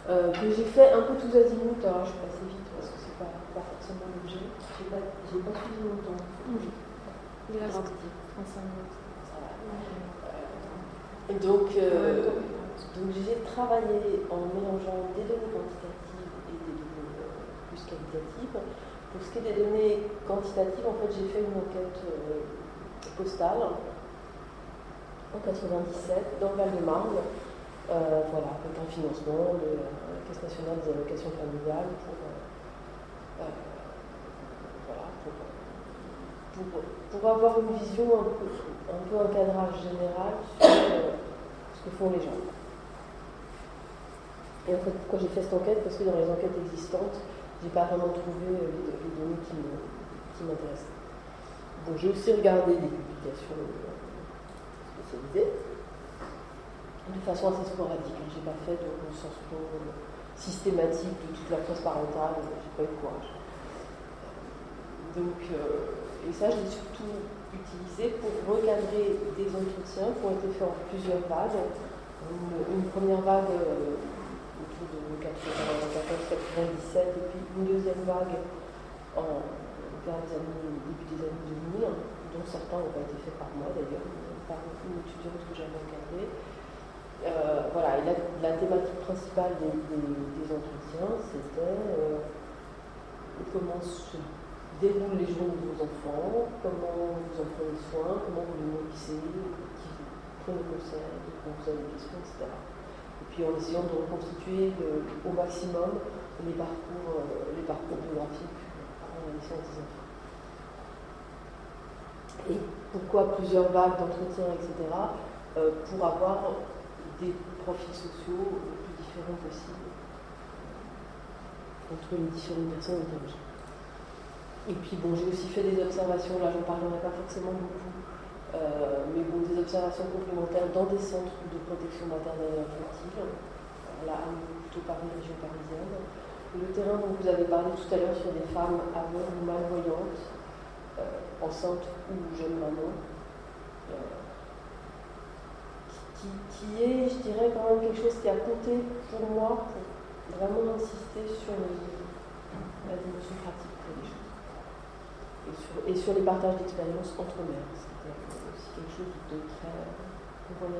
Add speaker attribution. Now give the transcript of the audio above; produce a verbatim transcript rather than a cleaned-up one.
Speaker 1: euh, que j'ai fait un peu tous azimuts. Alors je vais passer vite parce que c'est pas, pas forcément l'objet. J'ai pas, j'ai pas suivi longtemps.
Speaker 2: Oui. Il reste trente-cinq minutes.
Speaker 1: Euh, donc, euh, donc j'ai travaillé en mélangeant des données quantitatives et des données euh, plus qualitatives. Pour ce qui est des données quantitatives, en fait, j'ai fait une enquête euh, postale en quatre-vingt-dix-sept dans le Val-de-Marne, euh, voilà, avec un financement de la Caisse nationale des allocations familiales pour, euh, euh, voilà, pour, pour, pour avoir une vision un peu, un peu un cadrage général sur euh, ce que font les gens. Et en fait, pourquoi j'ai fait cette enquête? Parce que dans les enquêtes existantes, j'ai pas vraiment trouvé les, les données qui, me, qui m'intéressaient. Donc j'ai aussi regardé des publications spécialisées, de façon assez sporadique. Je n'ai pas fait de recensement systématique de toute la presse parentale, j'ai pas eu le courage. Donc, euh, et ça, je l'ai surtout utilisé pour recadrer des entretiens qui ont été faits en plusieurs vagues. Une, une première vague euh, autour de quatre-vingt-quatorze quatre-vingt-dix-sept, et puis une deuxième vague en, vers les années, début des années deux mille, dont certains n'ont pas été faits par moi d'ailleurs, par une étudiante que j'avais encadrée. Euh, voilà, et la, la thématique principale des, des, des entretiens, c'était euh, comment se déroulent les journées de vos enfants, comment vous en prenez soin, comment vous les nourrissez, qui vous prenez conseil, quand vous avez des questions, et cetera. Et puis en essayant de reconstituer le, au maximum les parcours, euh, les parcours biographiques avant la naissance des enfants. Et pourquoi plusieurs vagues d'entretiens, et cetera euh, pour avoir des profils sociaux les plus différents possibles entre les différentes personnes interrogées. Et puis bon, j'ai aussi fait des observations, là j'en parlerai pas forcément beaucoup, euh, mais bon, des observations complémentaires dans des centres de protection maternelle et infantile, là plutôt Paris, région parisienne. Le terrain dont vous avez parlé tout à l'heure sur des femmes aveugles ou malvoyantes, euh, enceintes ou jeunes mamans, euh, Qui, qui est, je dirais, quand même quelque chose qui a compté pour moi pour vraiment insister sur les, la dimension pratique des choses et sur, et sur les partages d'expériences entre mères. C'était aussi quelque chose de très